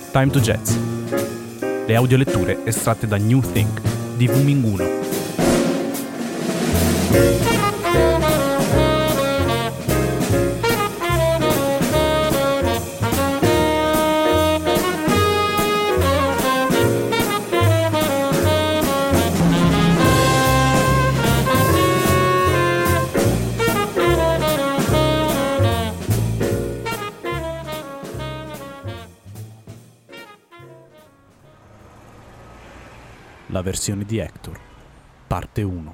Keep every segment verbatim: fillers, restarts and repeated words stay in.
Time to Jazz. Le audioletture estratte da New Think di Wu Ming uno. La versione di Hector, parte uno.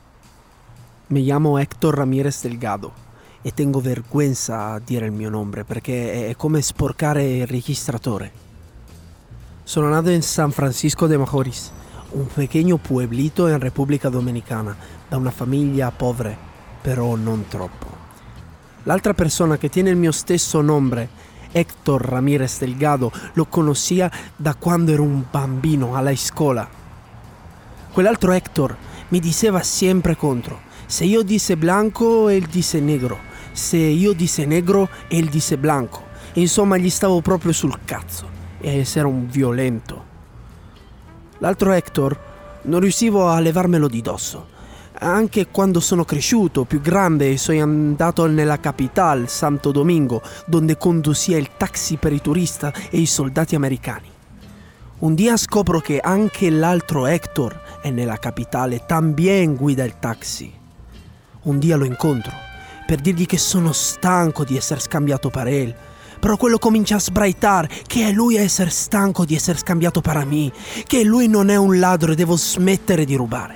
Mi chiamo Hector Ramirez Delgado e tengo vergüenza a dire il mio nome perché è come sporcare il registratore. Sono nato in San Francisco de Macorís, un pequeño pueblito in Repubblica Dominicana, da una famiglia povera, però non troppo. L'altra persona che tiene il mio stesso nome, Hector Ramirez Delgado, lo conoscia da quando ero un bambino alla scuola. Quell'altro Hector mi diceva sempre contro. Se io disse blanco, él dice negro. Se io disse negro, él dice blanco. Insomma, gli stavo proprio sul cazzo. E era un violento. L'altro Hector non riuscivo a levarmelo di dosso. Anche quando sono cresciuto, più grande, e sono andato nella capitale, Santo Domingo, dove conducia il taxi per i turisti e i soldati americani. Un dia scopro che anche l'altro Hector è nella capitale, también guida il taxi. Un dia lo incontro per dirgli che sono stanco di essere scambiato per él, però quello comincia a sbraitare che è lui a essere stanco di essere scambiato per me, che lui non è un ladro e devo smettere di rubare.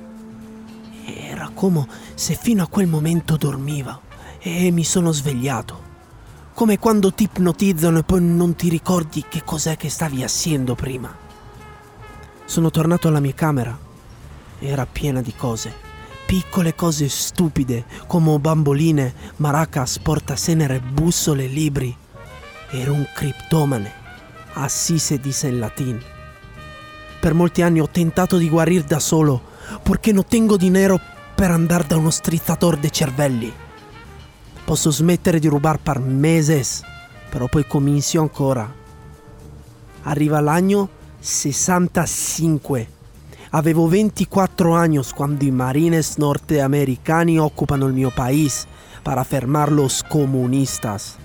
Era come se fino a quel momento dormiva e mi sono svegliato. Come quando ti ipnotizzano e poi non ti ricordi che cos'è che stavi facendo prima. Sono tornato alla mia camera. Era piena di cose. Piccole cose stupide, come bamboline, maracas, portacenere, bussole, libri. Ero un criptomane. Así se dice in latino. Per molti anni ho tentato di guarire da solo, perché non tengo dinero per andare da uno strizzatore de cervelli. Posso smettere di rubare per meses, però poi comincio ancora. Arriva l'anno sessantacinque. Avevo ventiquattro anni quando i marines norteamericani occupano il mio paese per fermare los comunistas.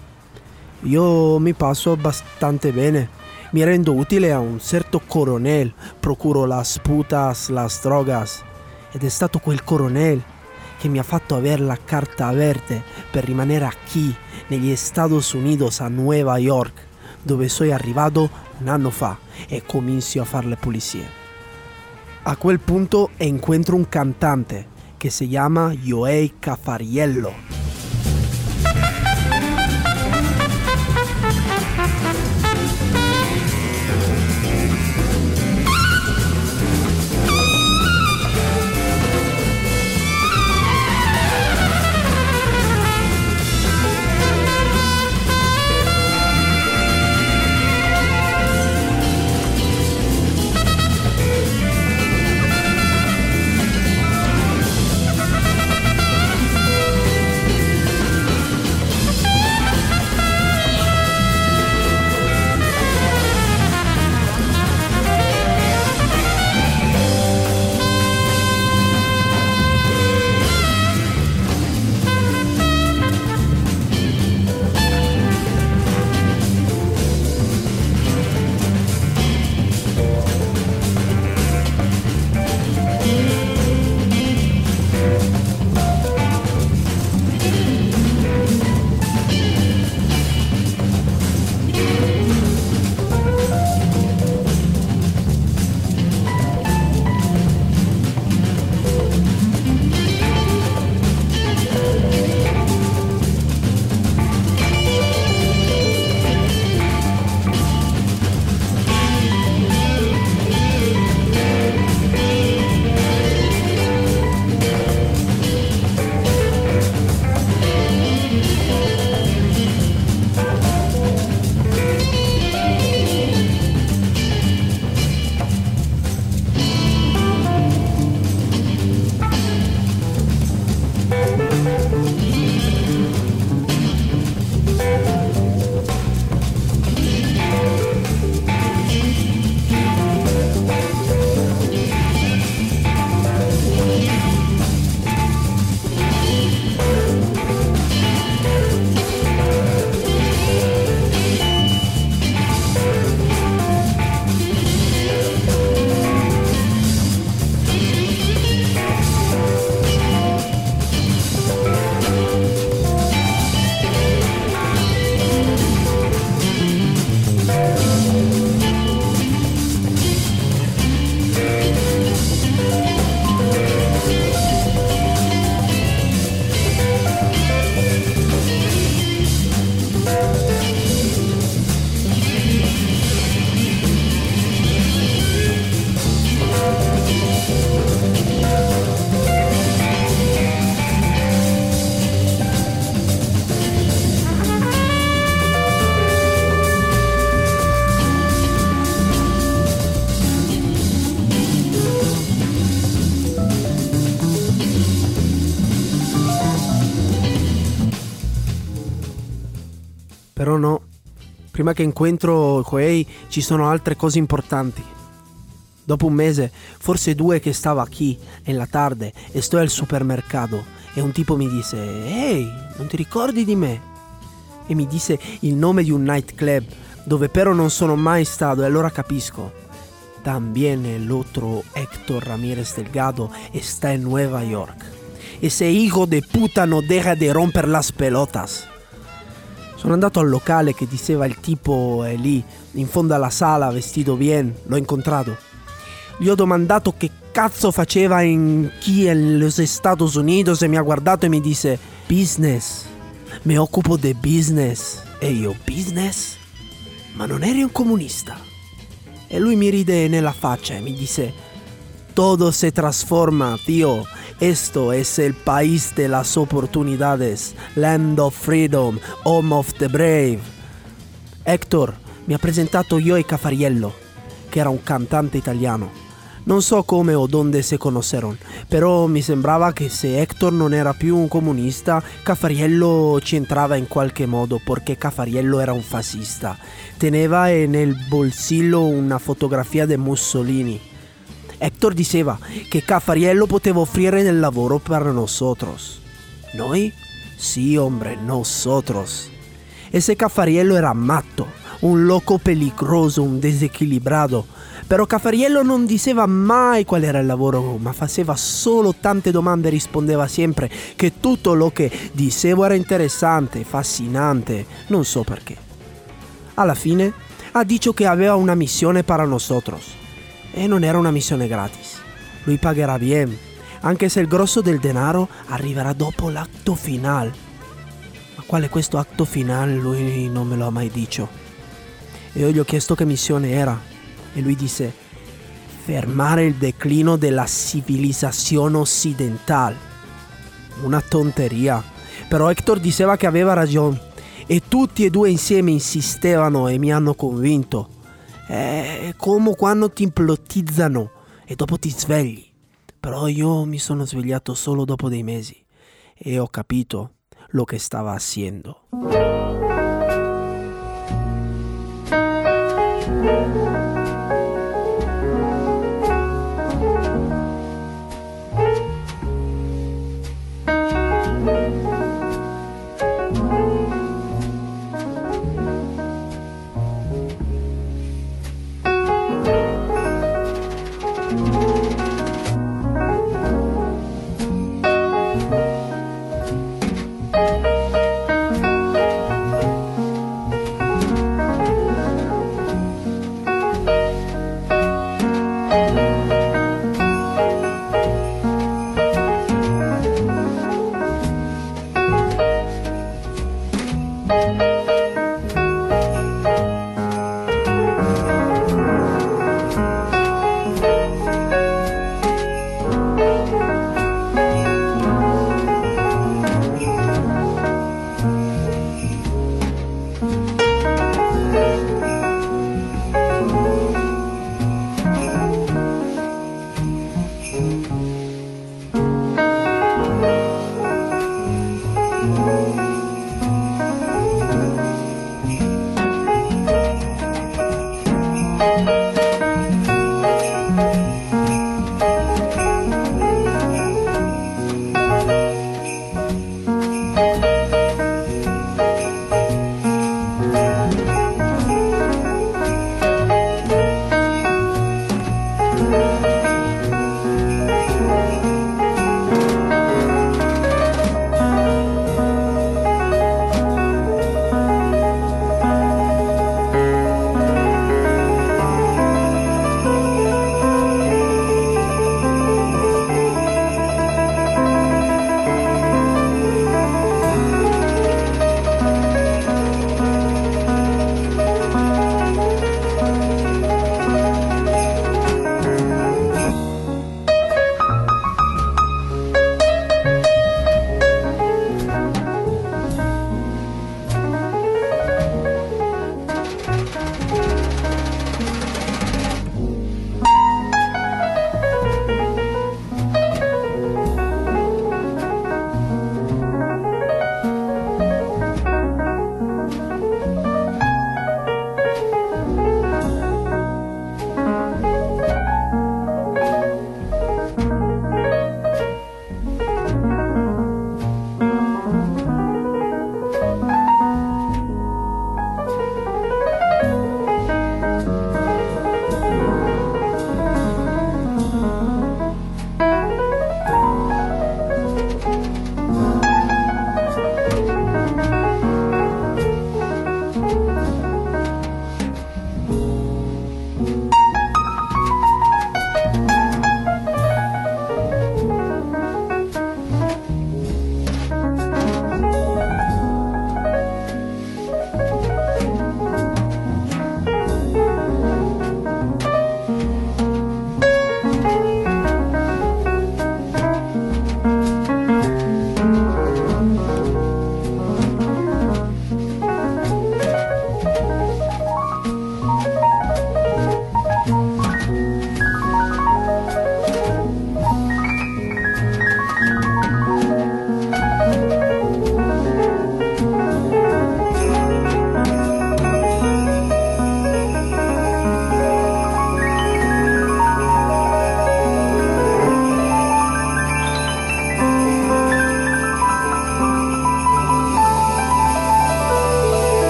Io mi passo abbastanza bene. Mi rendo utile a un certo coronel, procuro las putas, las drogas. Ed è stato quel coronel che mi ha fatto avere la carta verde per rimanere qui, negli Stati Uniti, a Nueva York, dove sono arrivato un anno fa e comincio a fare le pulizie. A quel punto incontro un cantante che si chiama Joey Cafariello. Però no, prima che incontro Koei ci sono altre cose importanti. Dopo un mese, forse due, che stavo qui in la tarde e sto al supermercato e un tipo mi dice: ehi, non ti ricordi di me? E mi dice il nome di un nightclub dove però non sono mai stato, e allora capisco. También el otro Héctor Ramírez Delgado está en Nueva York. Ese hijo de puta no deja de romper las pelotas. Sono andato al locale che diceva il tipo è lì, in fondo alla sala, vestito bien, l'ho incontrato. Gli ho domandato che cazzo faceva in chi en los Estados Unidos e mi ha guardato e mi disse: business, mi occupo di business. E io: business? Ma non eri un comunista? E lui mi ride nella faccia e mi dice: todo se trasforma, tío. Esto es el país de las oportunidades, land of freedom, home of the brave. Héctor mi ha presentato Joey Cafariello, che era un cantante italiano. Non so come o dove si conosceron, però mi sembrava che se Héctor non era più un comunista, Cafariello ci entrava in qualche modo, perché Cafariello era un fascista. Teneva nel bolsillo una fotografia di Mussolini. Héctor diceva che Cafariello poteva offrire del lavoro per nosotros. ¿Noi? Sí, hombre, nosotros. Ese Cafariello era matto, un loco peligroso, un desequilibrato. Però Cafariello non diceva mai qual era il lavoro, ma faceva solo tante domande e rispondeva sempre che tutto lo che dicevo era interessante, fascinante, non so perché. Alla fine ha detto che aveva una missione para nosotros. E non era una missione gratis. Lui pagherà bien, anche se il grosso del denaro arriverà dopo l'atto finale. Ma qual è questo atto finale lui non me lo ha mai detto. E io gli ho chiesto che missione era. E lui disse: fermare il declino della civilizzazione occidentale. Una tonteria. Però Héctor diceva che aveva ragione. E tutti e due insieme insistevano e mi hanno convinto. È come quando ti ipnotizzano e dopo ti svegli. Però io mi sono svegliato solo dopo dei mesi e ho capito lo che stava facendo.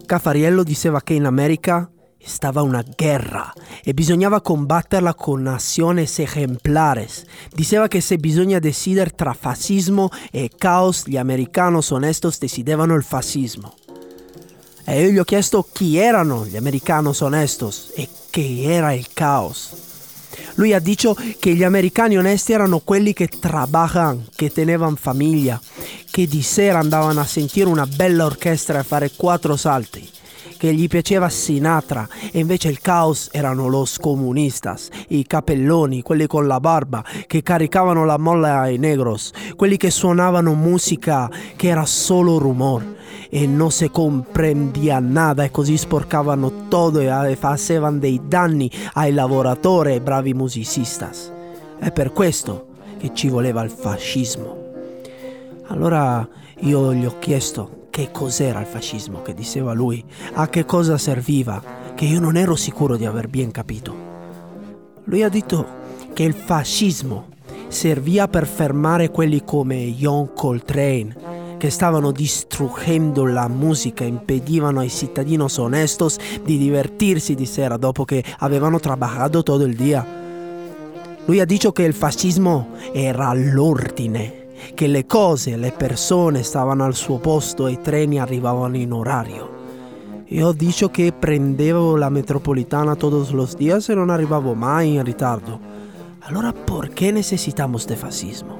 Cafariello diceva che in America stava una guerra e bisognava combatterla con naciones ejemplares. Diceva che se bisogna decidere tra fascismo e caos, gli americanos onestos decidevano il fascismo. E io gli ho chiesto chi erano gli americanos onestos e che era il caos. Lui ha detto che gli americani onesti erano quelli che trabajan, che tenevano famiglia, che di sera andavano a sentire una bella orchestra e a fare quattro salti, che gli piaceva Sinatra, e invece il caos erano los comunistas, i capelloni, quelli con la barba, che caricavano la molla ai negros, quelli che suonavano musica che era solo rumor e non si comprendia nada e così sporcavano todo e facevano dei danni ai lavoratori e bravi musicistas. È per questo che ci voleva il fascismo. Allora io gli ho chiesto che cos'era il fascismo, che diceva lui, a che cosa serviva, che io non ero sicuro di aver ben capito. Lui ha detto che il fascismo serviva per fermare quelli come John Coltrane, che stavano distruggendo la musica, impedivano ai cittadinos onestos di divertirsi di sera dopo che avevano trabajato tutto il dia. Lui ha detto che il fascismo era l'ordine, che le cose, le persone stavano al suo posto e i treni arrivavano in orario. Io ho detto che prendevo la metropolitana todos los días e non arrivavo mai in ritardo. Allora perché necesitamos de fascismo?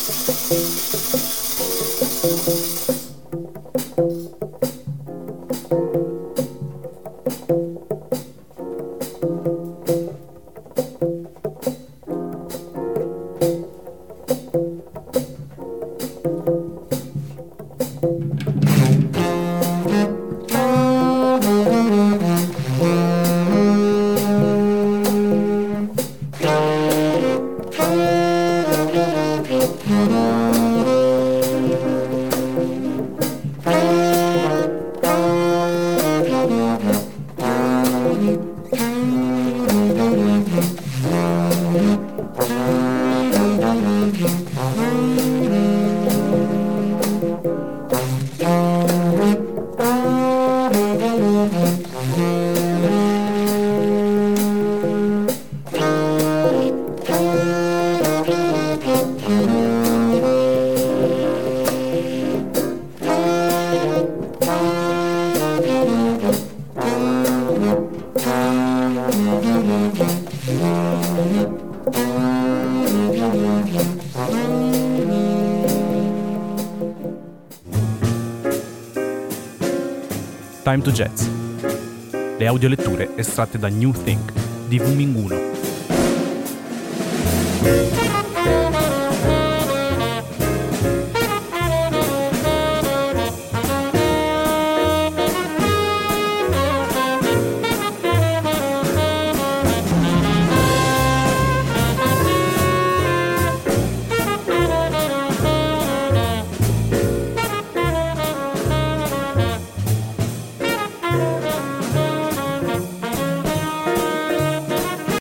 Time to Jazz. Le audioletture estratte da New Think di Wuminguno.